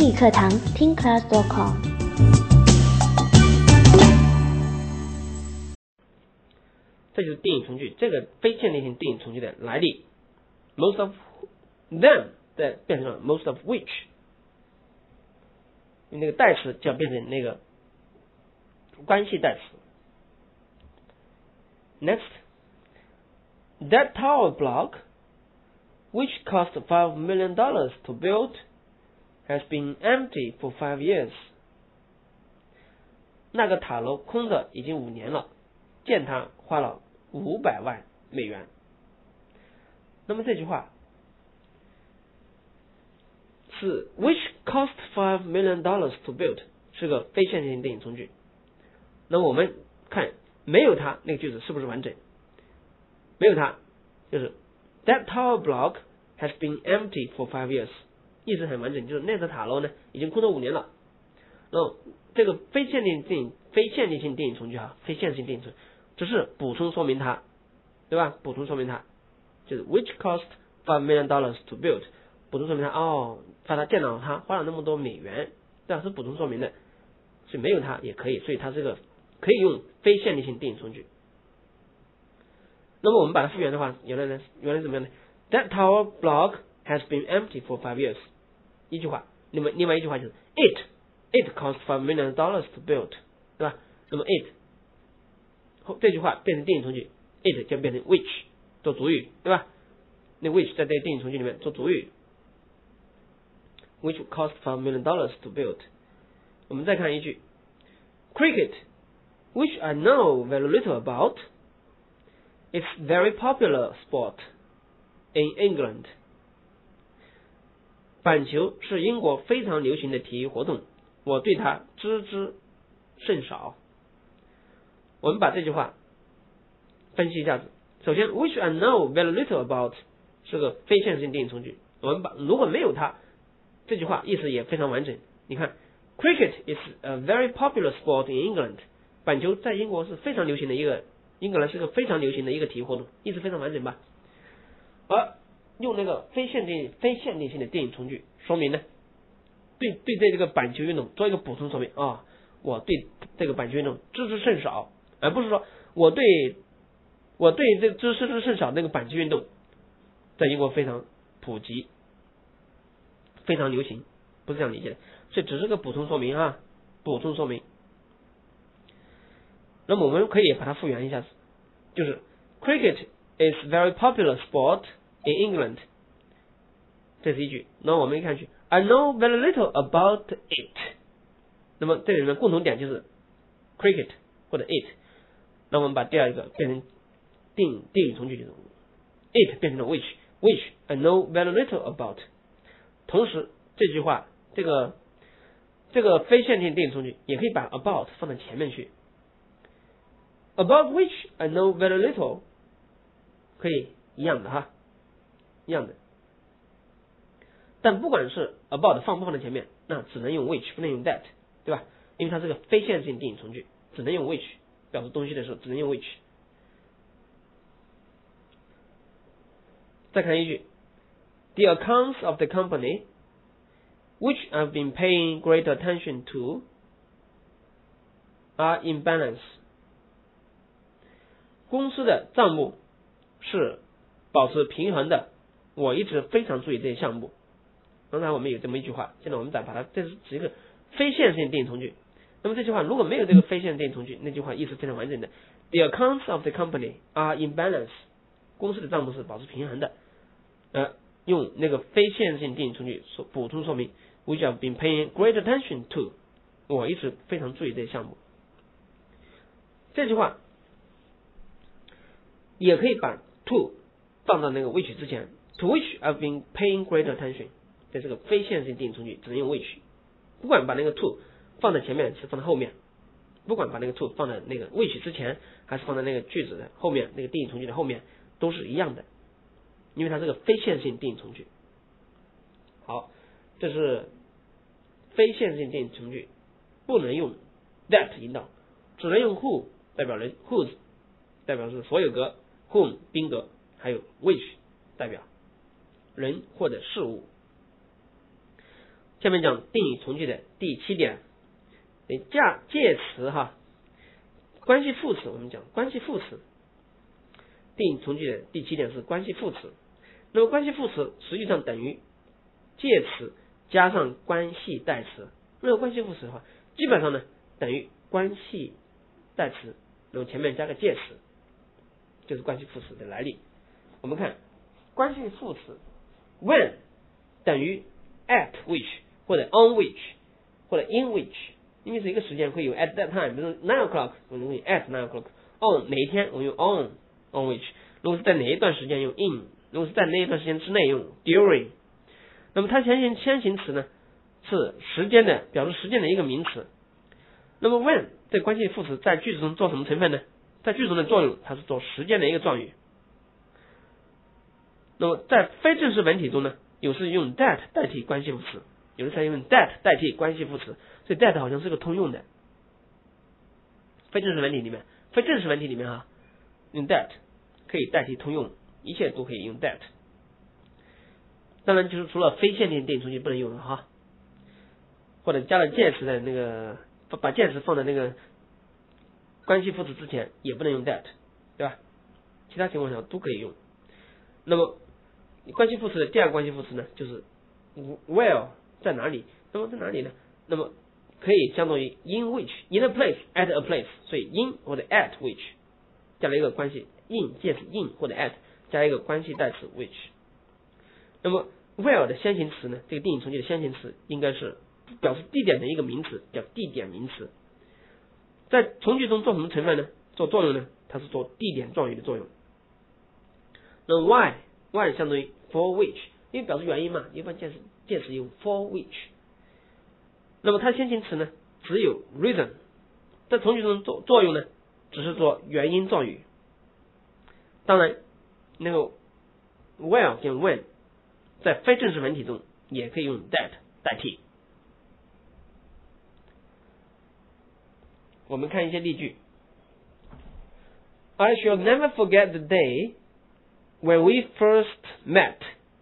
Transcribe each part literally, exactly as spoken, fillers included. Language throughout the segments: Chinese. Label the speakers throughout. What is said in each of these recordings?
Speaker 1: 英语课堂听 class dot com。
Speaker 2: 这就是定语从句，这个非限定性定语从句的来历。Most of them 再变成了 most of which， 那个代词就要变成那个关系代词。Next, that tower block, which cost five million dollars to build, has been empty for five years. 那个塔楼空着已经五年了，建它花了五百万美元。那么这句话是 which cost five million dollars to build 是个非限定性定语从句。那么我们看没有它那个句子是不是完整？没有它就是 that tower block has been empty for five years， 意思很完整，就是那座塔楼呢已经空了五年了。那么这个非限定定非限定性定语从句哈，非限定性定语从句只是补充说明它，对吧？补充说明它就是 which cost five million dollars to build， 补充说明它哦，把它建了它花了那么多美元，这样是补充说明的，所以没有它也可以，所以它这个可以用非限定性定语从句。那么我们把它复原的话，原来呢原来怎么样呢 ？That tower block has been empty for five years， 一句话。另外另外一句话就是 it it cost five million dollars to build， 对吧？那么 it 后这句话变成定语从句 ，it 就变成 which 做主语，对吧？那 which 在这个定语从句里面做主语 ，which cost five million dollars to build。我们再看一句 ，cricket。Which I know very little about. It's very popular sport in England. 板球是英国非常流行的体育活动，我对它知之甚少。我们把这句话分析一下子。首先 ，which I know very little about 是个非限性定语从句。我们把如果没有它，这句话意思也非常完整。你看 ，cricket is a very popular sport in England。板球在英国是非常流行的一个，英格兰是个非常流行的一个体育活动，意思非常完整吧？而用那个非限定非限定性的定语从句说明呢，对对对这个板球运动做一个补充说明啊，我对这个板球运动知之甚少，而不是说我对我对这个知之甚少那个板球运动在英国非常普及，非常流行，不是这样理解的，所以只是个补充说明啊，补充说明。那么我们可以把它复原一下子，就是 Cricket is very popular sport in England， 这是一句。那我们看去 I know very little about it， 那么这里面共同点就是 Cricket 或者 it。那我们把第二个变成定定语从句，就是 it 变成了 which which I know very little about。同时这句话这个这个非限定定语从句也可以把 about 放在前面去。About which I know very little， 可以一样的哈，一样的。但不管是 about 放不放在前面，那只能用 which， 不能用 that， 对吧？因为它是个非限性定语从句，只能用 which 表示东西的时候只能用 which。再看一句 ，The accounts of the company, which I've been paying great attention to, are in balance。公司的账目是保持平衡的，我一直非常注意这些项目。刚才我们有这么一句话，现在我们再把它，这是一个非限性定语从句。那么这句话如果没有这个非限定语从句，那句话意思非常完整的。The accounts of the company are in balance， 公司的账目是保持平衡的。呃，用那个非限性定语从句所补充说明 ，which I've been paying great attention to， 我一直非常注意这些项目。这句话也可以把 to 放到那个 which 之前 ，to which I've been paying great attention， 这是个非限性定语从句，只能用 which。不管把那个 to 放在前面，是放在后面，不管把那个 to 放在那个 which 之前，还是放在那个句子的后面，那个定语从句的后面，都是一样的，因为它是个非限性定语从句。好，这是非限性定语从句，不能用 that 引导，只能用 who 代表人 ，whose 代表是所有格。whom 宾格，还有 which 代表人或者事物。 下面讲定语从句的第七点，介介词哈，关系副词，我们讲关系副词。定语从句的第七点是关系副词。那么关系副词实际上等于介词加上关系代词。如果关系副词的话，基本上呢等于关系代词，那么前面加个介词，就是关系副词的来历。我们看关系副词 when 等于 at which 或者 on which 或者 in which， 因为是一个时间会有 at that time， 比如说 nine o'clock 我们用 at nine o'clock， on 哪一天我们用 on on which， 如果是在哪一段时间用 in， 如果是在那一段时间之内用 during。 那么它先行先行词呢是时间的，表示时间的一个名词。那么 when 这关系副词在句子中做什么成分呢？在句子中的作用，它是做时间的一个状语。那么在非正式文体中呢，有时用 that 代替关系副词，有时才用 that 代替关系副词，所以 that 好像是个通用的。非正式文体里面，非正式文体里面哈，用 that 可以代替通用，一切都可以用 that。当然就是除了非限定定语从句不能用了哈，或者加了介词的那个，把介词放在那个关系副词之前也不能用 that， 对吧？其他情况下都可以用。那么关系副词的第二个关系副词呢，就是 where 在哪里？那么在哪里呢？那么可以相当于 in which in a place at a place， 所以 in 或者 at which 加了一个关系 in 介词 in 或者 at 加一个关系代词 which。那么 where 的先行词呢，这个定语从句的先行词应该是表示地点的一个名词，叫地点名词。在从句中做什么成分呢？做作用呢？它是做地点状语的作用。那 why why 相当于 for which， 因为表示原因嘛，一般介词介词用 for which。那么它先行词呢只有 reason， 在从句中做作用呢只是做原因状语。当然那个 where 跟 when 在非正式文体中也可以用 that 代替。我们看一些例句。 I shall never forget the day when we first met。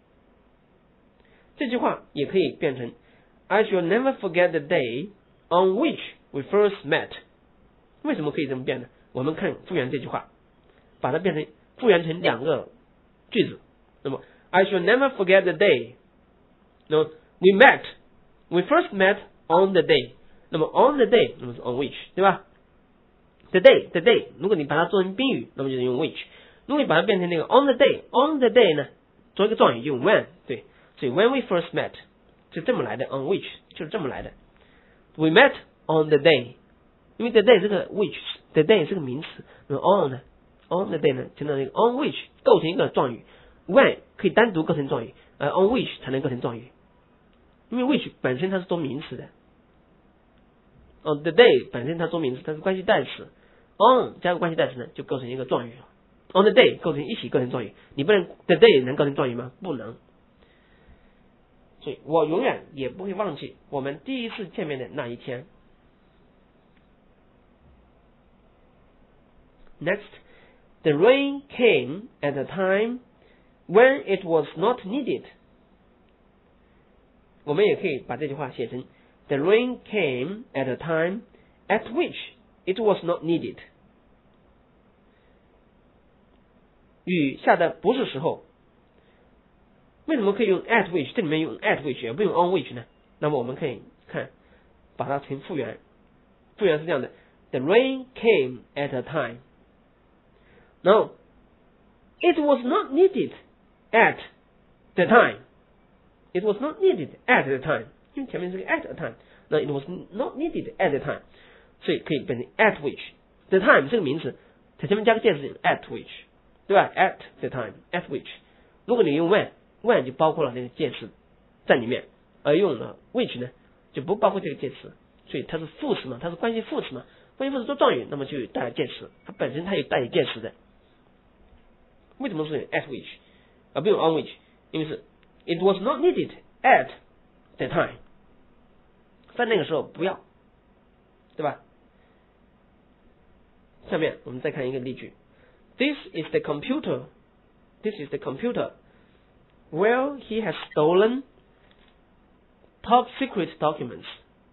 Speaker 2: 这句话也可以变成 I shall never forget the day on which we first met。 为什么可以这么变呢？我们看复原这句话，把它变成复原成两个句子。那么 I shall never forget the day， 那么 we met we first met on the day， 那么 on the day 那么是 on which， 对吧？ the day the day 如果你把它做成宾语，那么就是用 which。 如果你把它变成那个 on the day on the day 呢，做一个状语用 when， 对，所以 when we first met 是这么来的， on which 就是这么来的。 we met on the day， 因为 the day 这个 which the day 是个名词，那么 on 呢 on the day 呢承认那个 on which 构成一个状语， when 可以单独构成状语，而 on which 才能构成状语，因为 which 本身它是做名词的。 on the day 本身它做名词，它是关系代词， on 加个关系代词呢就构成一个状语了。 on the day 构成一起构成状语，你不能 the day 能构成状语吗？不能。所以我永远也不会忘记我们第一次见面的那一天。 Next, the rain came at a time when it was not needed。 我们也可以把这句话写成 The rain came at a time at which it was not needed。 雨下的不是时候。为什么可以用 at which， 这里面用 at which 也不用 on which 呢？那么我们可以看把它成复原，复原是这样的 The rain came at a time， 然后 it was not needed at the time， it was not needed at the time， 因为前面是个 at a time， 那 it was not needed at the time， 所以可以变成 at which。 the time 这个名词它前面加个介词 at which， 对吧？ at the time at which。 如果你用 when when 就包括了那个介词在里面，而用了 which 呢就不包括这个介词，所以它是副词嘛，它是关系副词嘛，关系副词做状语，那么就有带介词，它本身它有带有介词的。为什么是 at which 而不用 on which？ 因为是 it was not needed at the time， 在那个时候不要，对吧？下面我们再看一个例句。 This is the computer This is the computer Well, he has stolen top secret documents.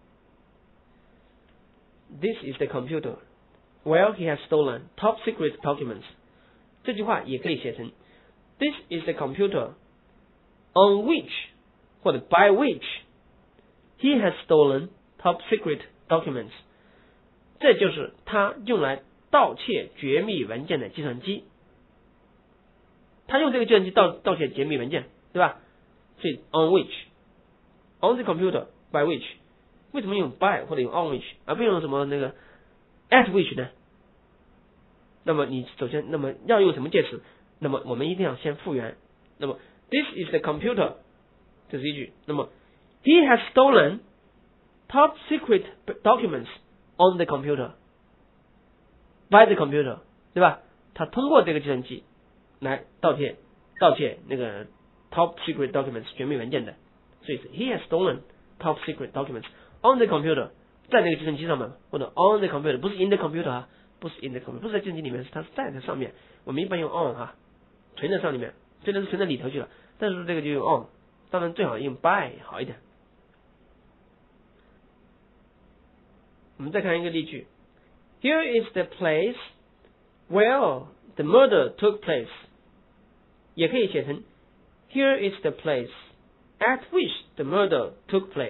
Speaker 2: This is the computer. Well, he has stolen top secret documents. 这句话也可以写成 This is the computer on which 或者 by which he has stolen top secret documents. 这就是他用来盗窃绝密文件的计算机。他用这个计算机盗盗窃绝密文件，对吧？所以 on which on the computer by which 为什么用 by 或者用 on which 而不用什么那个 at which 呢？那么你首先，那么要用什么介词？那么我们一定要先复原。那么 this is the computer 这是一句。那么 he has stolen top secret documents on the computer by the computer 对吧？他通过这个计算机来盗窃盗窃那个 top secret documents 绝密文件的，所以是 he has stolen top secret documents on the computer 在那个计算机上面，或者 on the computer 不是 in the computer 啊，不是 in the computer 不是在计算机里面，是它是在它上面。我们一般用 on 啊，存在上里面，虽然是存在里头去了，但是这个就用 on， 当然最好用 by 好一点。我们再看一个例句 ，Here is the place where the murder took place， 也可以写成 Here is the place at which the murder took place。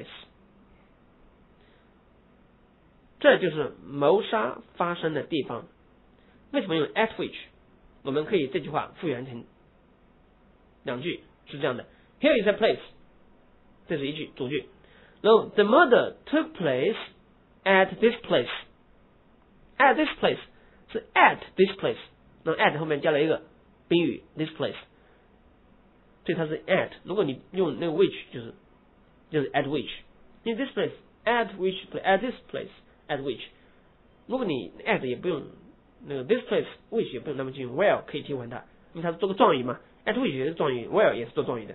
Speaker 2: 这就是谋杀发生的地方。为什么用 at which？ 我们可以这句话复原成两句，是这样的 ：Here is a place， 这是一句主句。然后 the murder took place at this place。at this place 是 at this place， 那 at 后面加了一个宾语 this place， 所以它是 at。如果你用那个 which 就是就是 at which， 因为 this place at which at this place。at which， 如果你 at 也不用，那个 this place which 也不用，那么就用 where 可以替换它，因为它是做个状语嘛 ，at which 也是状语 ，where 也是做状语的。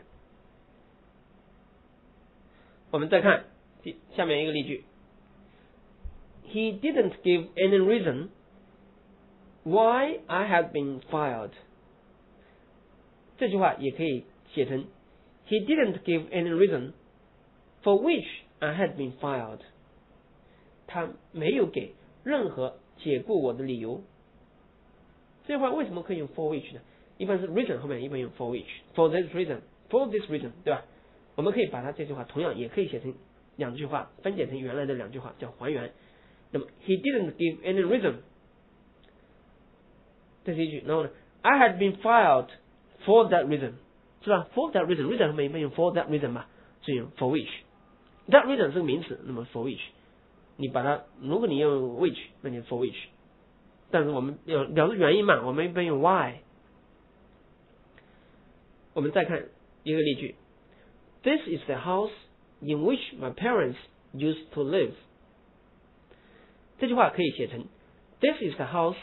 Speaker 2: 我们再看下面一个例句 ，He didn't give any reason why I had been fired。这句话也可以写成 He didn't give any reason for which I had been fired。他没有给任何解雇我的理由。这句话为什么可以用 for which 呢？一般是 reason 后面一般用 for which，for this reason，for this reason， 对吧？我们可以把它这句话同样也可以写成两句话，分解成原来的两句话，叫还原。那么 he didn't give any reason， 这是一句。然后呢 ，I had been fired for that reason， 是吧 ？for that reason，reason 后面一般用 for that reason 嘛，所以用 for which。that reason 是个名词，那么 for which。你把它，如果你用 which， 那就 for which。但是我们要表示原因嘛，我们一般用 why。我们再看一个例句 ：This is the house in which my parents used to live。这句话可以写成 This is the house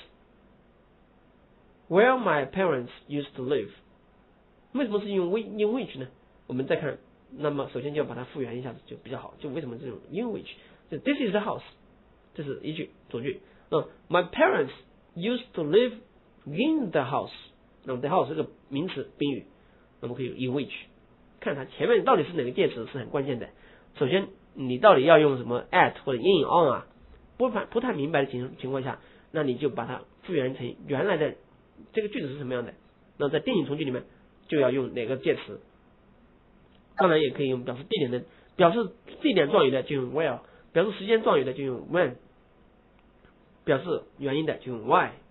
Speaker 2: where my parents used to live。为什么是用 in which 呢？我们再看，那么首先就要把它复原一下子就比较好。就为什么这种 in which？This is the house， 这是一句主句。那 my parents used to live in the house， 那么 the house 是个名词宾语，那么可以用 in which。看它前面到底是哪个介词是很关键的。首先，你到底要用什么 at 或者 in on 啊？不太不太明白的情情况下，那你就把它复原成原来的这个句子是什么样的。那在定语从句里面就要用哪个介词？当然也可以用表示地点的，表示地点状语的就用 where。表示时间状语的就用 when， 表示原因的就用 why。